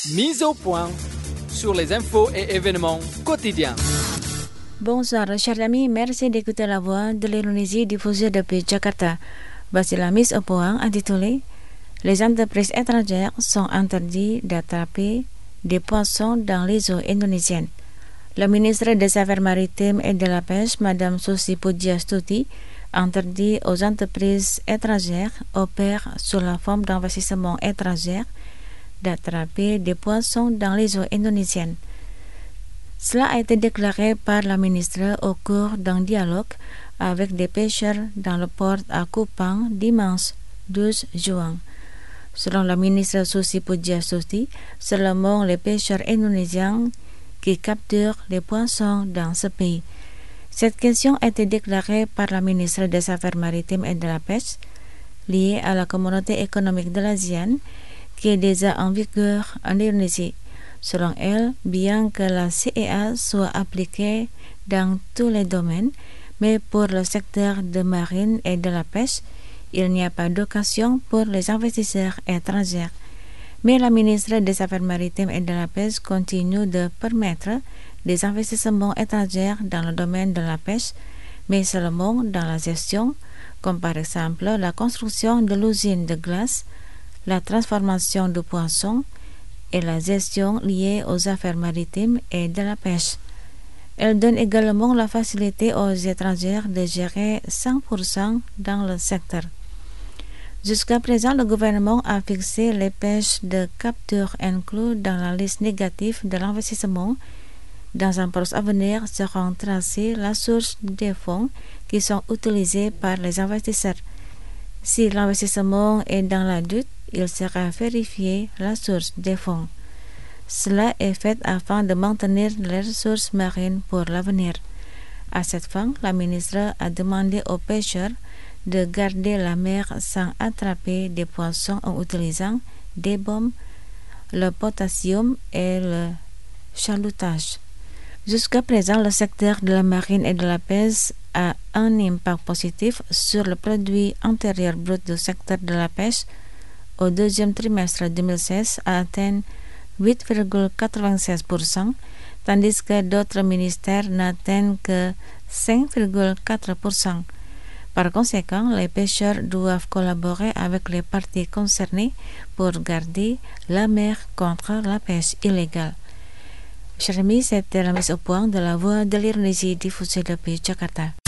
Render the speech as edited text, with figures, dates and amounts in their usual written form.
Mise au point sur les infos et événements quotidiens. Bonsoir, chers amis. Merci d'écouter la voix de l'Indonésie diffusée depuis Jakarta. Voici la mise au point intitulée Les entreprises étrangères sont interdites d'attraper des poissons dans les eaux indonésiennes. Le ministre des Affaires maritimes et de la Pêche, Madame Susi Pujiastuti, interdit aux entreprises étrangères opèrent sous la forme d'investissement étrangers d'attraper des poissons dans les eaux indonésiennes. Cela a été déclaré par la ministre au cours d'un dialogue avec des pêcheurs dans le port à Kupang dimanche 12 juin. Selon la ministre Susi Pujiastuti, seulement les pêcheurs indonésiens qui capturent les poissons dans ce pays. Cette question a été déclarée par la ministre des Affaires maritimes et de la Pêche, liée à la communauté économique de l'ASEAN, qui est déjà en vigueur en Indonésie. Selon elle, bien que la CEA soit appliquée dans tous les domaines, mais pour le secteur de marine et de la pêche, il n'y a pas d'occasion pour les investisseurs étrangers. Mais la ministre des Affaires maritimes et de la Pêche continue de permettre des investissements étrangers dans le domaine de la pêche, mais seulement dans la gestion, comme par exemple la construction de l'usine de glace, la transformation du poisson et la gestion liée aux affaires maritimes et de la pêche. Elle donne également la facilité aux étrangers de gérer 100% dans le secteur. Jusqu'à présent, le gouvernement a fixé les pêches de capture incluses dans la liste négative de l'investissement. Dans un proche avenir, seront tracées la source des fonds qui sont utilisés par les investisseurs. Si l'investissement est dans la doute, il sera vérifié la source des fonds. Cela est fait afin de maintenir les ressources marines pour l'avenir. À cette fin, la ministre a demandé aux pêcheurs de garder la mer sans attraper des poissons en utilisant des bombes, le potassium et le chalutage. Jusqu'à présent, le secteur de la marine et de la pêche a un impact positif sur le produit intérieur brut du secteur de la pêche. Au deuxième trimestre 2016 a atteint 8,96%, tandis que d'autres ministères n'atteignent que 5,4%. Par conséquent, les pêcheurs doivent collaborer avec les parties concernées pour garder la mer contre la pêche illégale. Chers amis, c'était la mise au point de la voix de l'Indonésie diffusée depuis Jakarta.